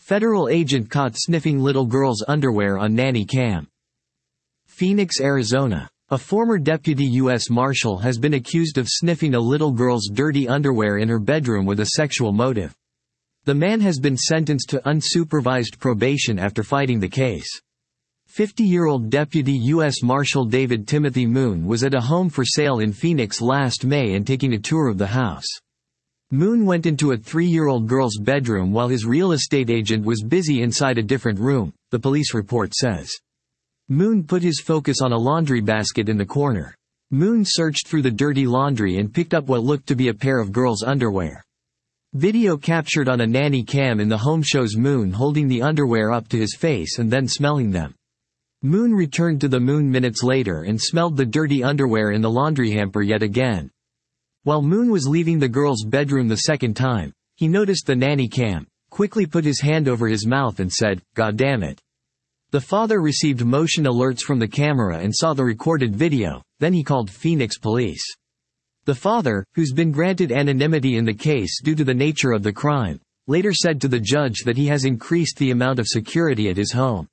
Federal agent caught sniffing little girl's underwear on nanny cam. Phoenix, Arizona. A former deputy U.S. Marshal has been accused of sniffing a little girl's dirty underwear in her bedroom with a sexual motive. The man has been sentenced to unsupervised probation after fighting the case. 50-year-old Deputy U.S. Marshal David Timothy Moon was at a home for sale in Phoenix last May and taking a tour of the house. Moon went into a 3-year-old girl's bedroom while his real estate agent was busy inside a different room, the police report says. Moon put his focus on a laundry basket in the corner. Moon searched through the dirty laundry and picked up what looked to be a pair of girls' underwear. Video captured on a nanny cam in the home shows Moon holding the underwear up to his face and then smelling them. Moon returned to the Moon minutes later and smelled the dirty underwear in the laundry hamper yet again. While Moon was leaving the girl's bedroom the second time, he noticed the nanny cam, quickly put his hand over his mouth and said, "God damn it." The father received motion alerts from the camera and saw the recorded video, then he called Phoenix police. The father, who's been granted anonymity in the case due to the nature of the crime, later said to the judge that he has increased the amount of security at his home.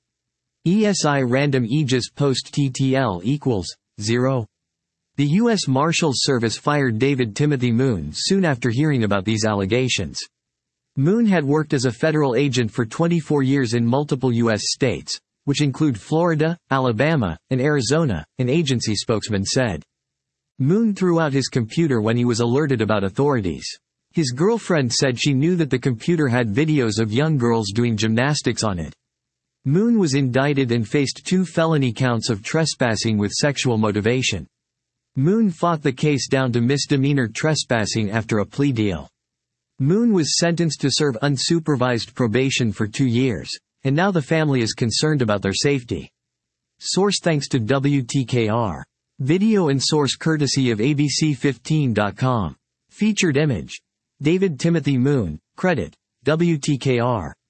ESI Random Aegis Post TTL equals 0. The U.S. Marshals Service fired David Timothy Moon soon after hearing about these allegations. Moon had worked as a federal agent for 24 years in multiple U.S. states, which include Florida, Alabama, and Arizona, an agency spokesman said. Moon threw out his computer when he was alerted about authorities. His girlfriend said she knew that the computer had videos of young girls doing gymnastics on it. Moon was indicted and faced 2 felony counts of trespassing with sexual motivation. Moon fought the case down to misdemeanor trespassing after a plea deal. Moon was sentenced to serve unsupervised probation for 2 years, and now the family is concerned about their safety. Source thanks to WTKR. Video and source courtesy of ABC15.com. Featured image. David Timothy Moon, credit, WTKR.